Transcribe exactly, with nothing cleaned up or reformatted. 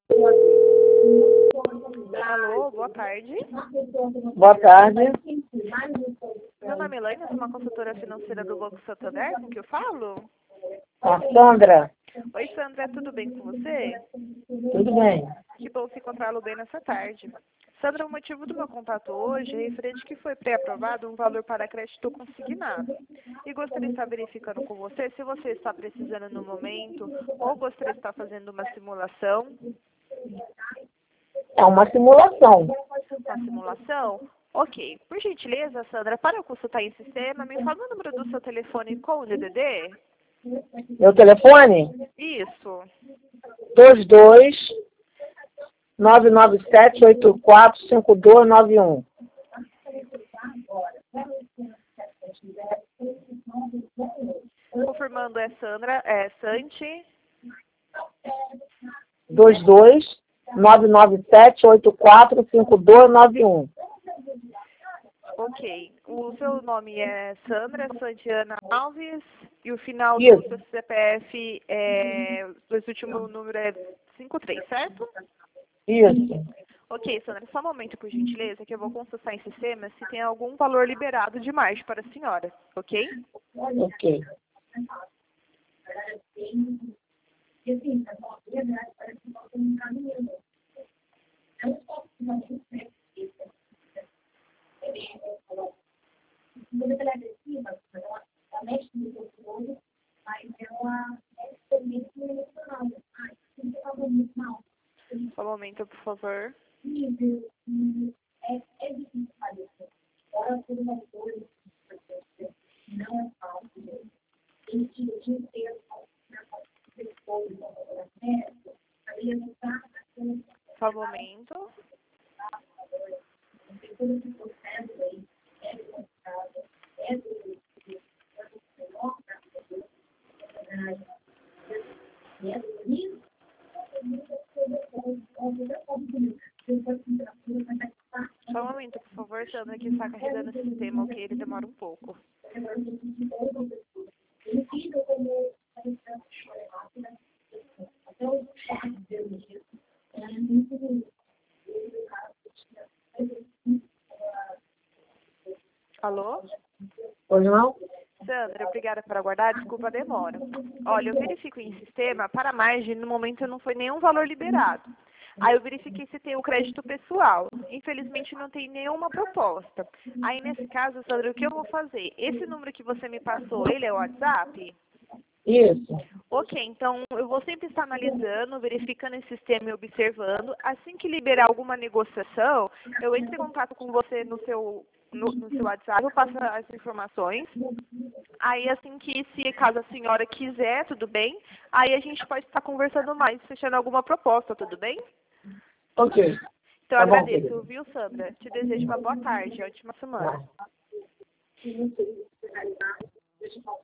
Alô, boa tarde. Boa tarde. Meu nome é Elaine, eu sou uma consultora financeira do Banco Santander, com que eu falo? A Sandra. Oi, Sandra, tudo bem com você? Tudo bem? Que bom se encontrá-lo bem nessa tarde. Sandra, o motivo do meu contato hoje é referente que foi pré-aprovado um valor para crédito consignado. E gostaria de estar verificando com você se você está precisando no momento ou gostaria de estar fazendo uma simulação. É uma simulação. Uma simulação? Ok. Por gentileza, Sandra, para eu consultar em sistema, me fala o número do seu telefone com o D D D? Meu telefone? Isso. dois dois nove nove sete oito quatro cinco dois nove um. Confirmando, é Sandra, é Santi. dois dois nove nove sete oito quatro cinco dois nove um. Ok. O seu nome é Sandra Santiana Alves e o final do Isso. seu C P F é. O último número é cinquenta e três, certo? Isso. Ok, Sandra, só um momento, por gentileza, que eu vou consultar em sistema se tem algum valor liberado de margem para a senhora, ok? Ok. Só um momento, por favor. Só um momento. Só um momento, por favor, Sandra, que está carregando o sistema, ok? Ele demora um pouco. Alô? Pois não? Sandra, obrigada por aguardar, desculpa a demora. Olha, eu verifico em sistema, para margem, no momento não foi nenhum valor liberado. Aí eu verifiquei se tem o crédito pessoal. Infelizmente não tem nenhuma proposta. Aí nesse caso, Sandra, o que eu vou fazer? Esse número que você me passou, ele é o WhatsApp? Isso. Ok, então eu vou sempre estar analisando, verificando esse sistema e observando. Assim que liberar alguma negociação, eu entro em contato com você no seu, no, no seu WhatsApp, eu passo as informações. Aí assim que, se caso a senhora quiser, tudo bem, aí a gente pode estar conversando mais, fechando alguma proposta, tudo bem? Ok. Então eu Tá bom, agradeço, querido. viu, Sandra? Te desejo uma boa tarde, ótima semana. Tá.